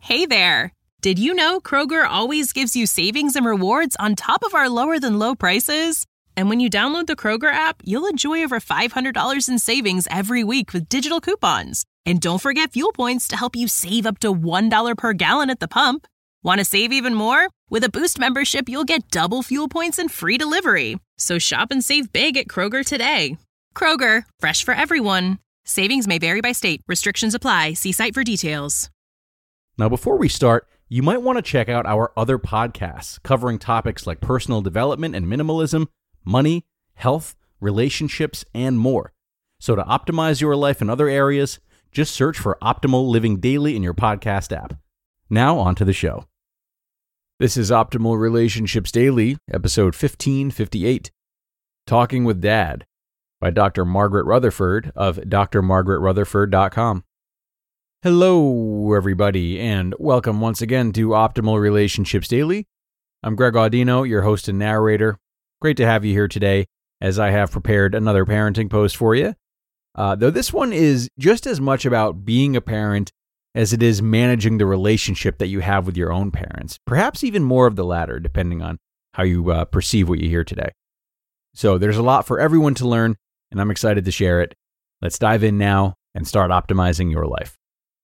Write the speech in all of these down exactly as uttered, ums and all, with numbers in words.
Hey there! Did you know Kroger always gives you savings and rewards on top of our lower-than-low prices? And when you download the Kroger app, you'll enjoy over five hundred dollars in savings every week with digital coupons. And don't forget fuel points to help you save up to one dollar per gallon at the pump. Want to save even more? With a Boost membership, you'll get double fuel points and free delivery. So shop and save big at Kroger today. Kroger, fresh for everyone. Savings may vary by state. Restrictions apply. See site for details. Now, before we start, you might want to check out our other podcasts covering topics like personal development and minimalism, money, health, relationships, and more. So to optimize your life in other areas, just search for Optimal Living Daily in your podcast app. Now, on to the show. This is Optimal Relationships Daily, episode fifteen fifty-eight, Talking with Dad, by Doctor Margaret Rutherford of d r margaret rutherford dot com. Hello, everybody, and welcome once again to Optimal Relationships Daily. I'm Greg Audino, your host and narrator. Great to have you here today, as I have prepared another parenting post for you. Uh, though this one is just as much about being a parent as it is managing the relationship that you have with your own parents. Perhaps even more of the latter, depending on how you uh, perceive what you hear today. So there's a lot for everyone to learn, and I'm excited to share it. Let's dive in now and start optimizing your life.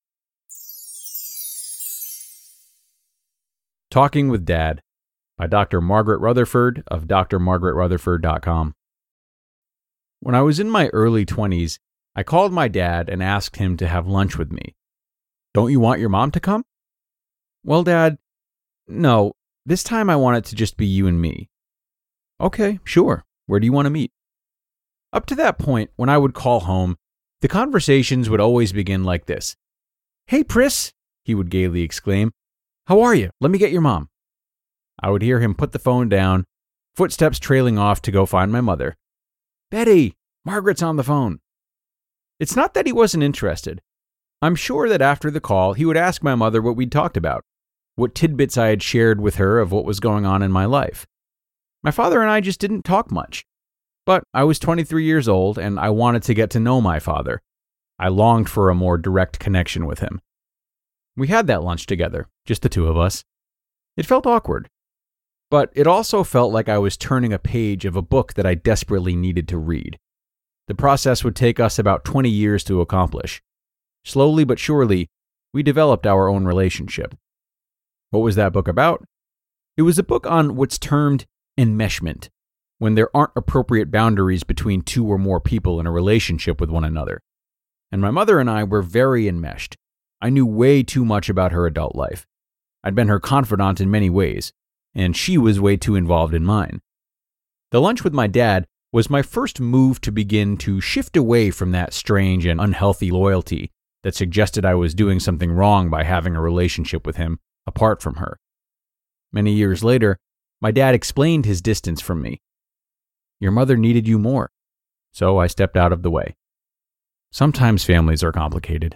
Talking with Dad, by Doctor Margaret Rutherford of d r margaret rutherford dot com. When I was in my early twenties, I called my dad and asked him to have lunch with me. Don't you want your mom to come? Well, Dad, no, this time I want it to just be you and me. Okay, sure. Where do you want to meet? Up to that point, when I would call home, the conversations would always begin like this. Hey, Pris, he would gaily exclaim. How are you? Let me get your mom. I would hear him put the phone down, footsteps trailing off to go find my mother. Betty, Margaret's on the phone. It's not that he wasn't interested. I'm sure that after the call, he would ask my mother what we'd talked about, what tidbits I had shared with her of what was going on in my life. My father and I just didn't talk much. But I was twenty-three years old, and I wanted to get to know my father. I longed for a more direct connection with him. We had that lunch together, just the two of us. It felt awkward. But it also felt like I was turning a page of a book that I desperately needed to read. The process would take us about twenty years to accomplish. Slowly but surely, we developed our own relationship. What was that book about? It was a book on what's termed enmeshment, when there aren't appropriate boundaries between two or more people in a relationship with one another. And my mother and I were very enmeshed. I knew way too much about her adult life. I'd been her confidant in many ways, and she was way too involved in mine. The lunch with my dad was my first move to begin to shift away from that strange and unhealthy loyalty that suggested I was doing something wrong by having a relationship with him apart from her. Many years later, my dad explained his distance from me. Your mother needed you more, so I stepped out of the way. Sometimes families are complicated.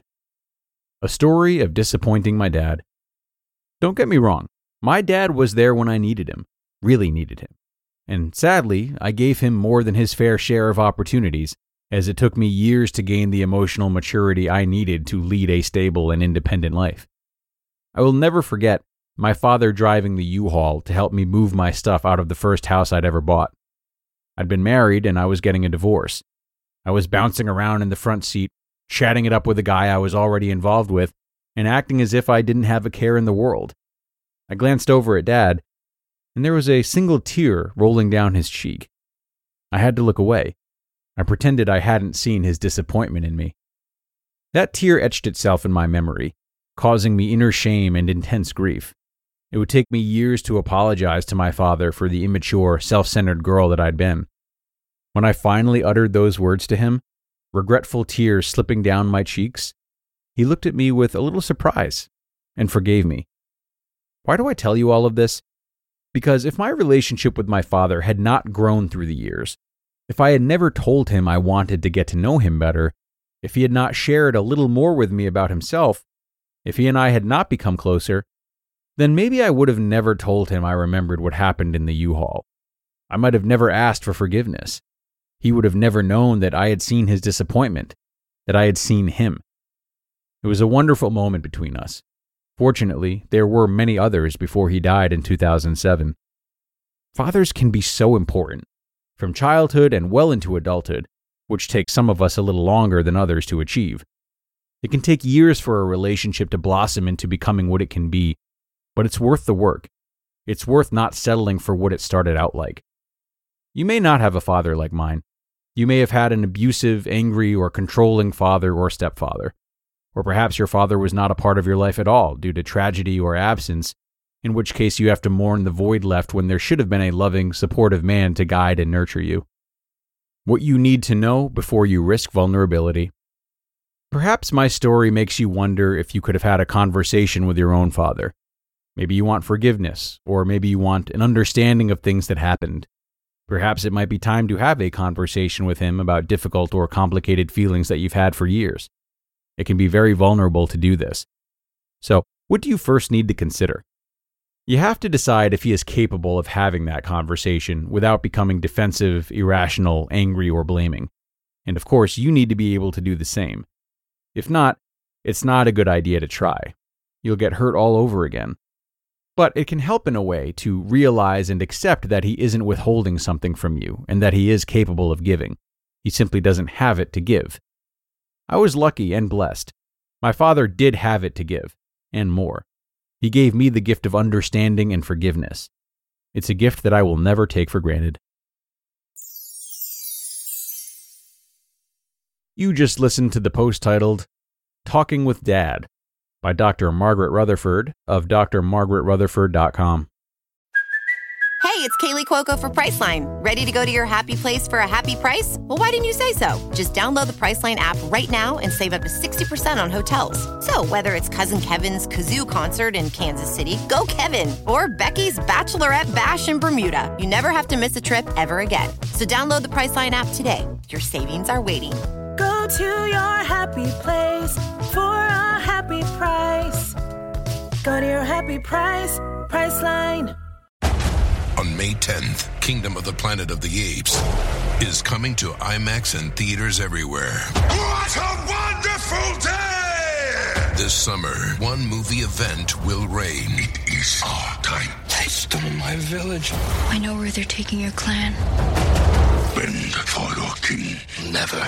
A story of disappointing my dad. Don't get me wrong, my dad was there when I needed him, really needed him. And sadly, I gave him more than his fair share of opportunities, as it took me years to gain the emotional maturity I needed to lead a stable and independent life. I will never forget my father driving the U-Haul to help me move my stuff out of the first house I'd ever bought. I'd been married and I was getting a divorce. I was bouncing around in the front seat, chatting it up with a guy I was already involved with, and acting as if I didn't have a care in the world. I glanced over at Dad, and there was a single tear rolling down his cheek. I had to look away. I pretended I hadn't seen his disappointment in me. That tear etched itself in my memory, causing me inner shame and intense grief. It would take me years to apologize to my father for the immature, self-centered girl that I'd been. When I finally uttered those words to him, regretful tears slipping down my cheeks, he looked at me with a little surprise and forgave me. Why do I tell you all of this? Because if my relationship with my father had not grown through the years, if I had never told him I wanted to get to know him better, if he had not shared a little more with me about himself, if he and I had not become closer, then maybe I would have never told him I remembered what happened in the U-Haul. I might have never asked for forgiveness. He would have never known that I had seen his disappointment, that I had seen him. It was a wonderful moment between us. Fortunately, there were many others before he died in two thousand seven. Fathers can be so important, from childhood and well into adulthood, which takes some of us a little longer than others to achieve. It can take years for a relationship to blossom into becoming what it can be, but it's worth the work. It's worth not settling for what it started out like. You may not have a father like mine. You may have had an abusive, angry, or controlling father or stepfather. Or perhaps your father was not a part of your life at all due to tragedy or absence, in which case you have to mourn the void left when there should have been a loving, supportive man to guide and nurture you. What you need to know before you risk vulnerability. Perhaps my story makes you wonder if you could have had a conversation with your own father. Maybe you want forgiveness, or maybe you want an understanding of things that happened. Perhaps it might be time to have a conversation with him about difficult or complicated feelings that you've had for years. It can be very vulnerable to do this. So, what do you first need to consider? You have to decide if he is capable of having that conversation without becoming defensive, irrational, angry, or blaming. And of course, you need to be able to do the same. If not, it's not a good idea to try. You'll get hurt all over again. But it can help in a way to realize and accept that he isn't withholding something from you and that he is capable of giving. He simply doesn't have it to give. I was lucky and blessed. My father did have it to give, and more. He gave me the gift of understanding and forgiveness. It's a gift that I will never take for granted. You just listened to the post titled, Talking with Dad, by Doctor Margaret Rutherford of D R margaret rutherford dot com. Hey, it's Kaylee Cuoco for Priceline. Ready to go to your happy place for a happy price? Well, why didn't you say so? Just download the Priceline app right now and save up to sixty percent on hotels. So whether it's Cousin Kevin's Kazoo Concert in Kansas City, go Kevin, or Becky's Bachelorette Bash in Bermuda, you never have to miss a trip ever again. So download the Priceline app today. Your savings are waiting. Go to your happy place for a happy price. Go to your happy price, Priceline. On May tenth, Kingdom of the Planet of the Apes is coming to IMAX and theaters everywhere. What a wonderful day! This summer, one movie event will reign. It is our time. They stole my village. I know where they're taking your clan. Bend for your king. Never.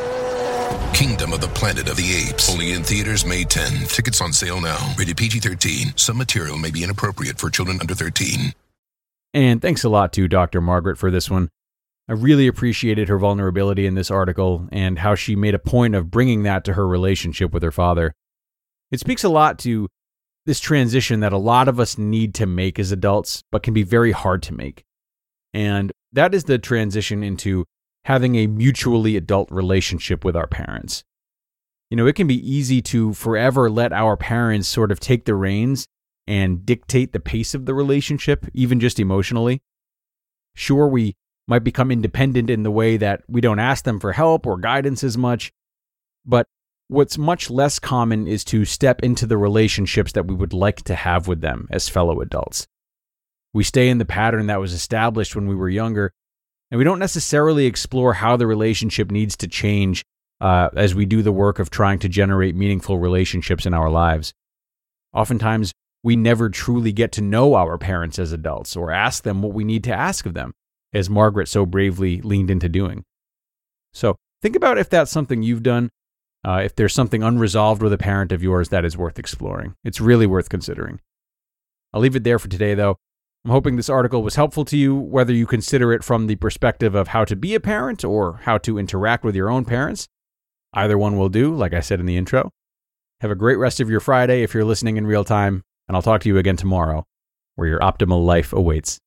Kingdom of the Planet of the Apes. Only in theaters May tenth. Tickets on sale now. Rated P G thirteen. Some material may be inappropriate for children under thirteen. And thanks a lot to Doctor Margaret for this one. I really appreciated her vulnerability in this article and how she made a point of bringing that to her relationship with her father. It speaks a lot to this transition that a lot of us need to make as adults, but can be very hard to make. And that is the transition into having a mutually adult relationship with our parents. You know, it can be easy to forever let our parents sort of take the reins and dictate the pace of the relationship, even just emotionally. Sure, we might become independent in the way that we don't ask them for help or guidance as much, but what's much less common is to step into the relationships that we would like to have with them as fellow adults. We stay in the pattern that was established when we were younger, and we don't necessarily explore how the relationship needs to change uh, as we do the work of trying to generate meaningful relationships in our lives. Oftentimes, we never truly get to know our parents as adults or ask them what we need to ask of them, as Margaret so bravely leaned into doing. So think about if that's something you've done, uh, if there's something unresolved with a parent of yours that is worth exploring. It's really worth considering. I'll leave it there for today, though. I'm hoping this article was helpful to you, whether you consider it from the perspective of how to be a parent or how to interact with your own parents. Either one will do, like I said in the intro. Have a great rest of your Friday if you're listening in real time, and I'll talk to you again tomorrow, where your optimal life awaits.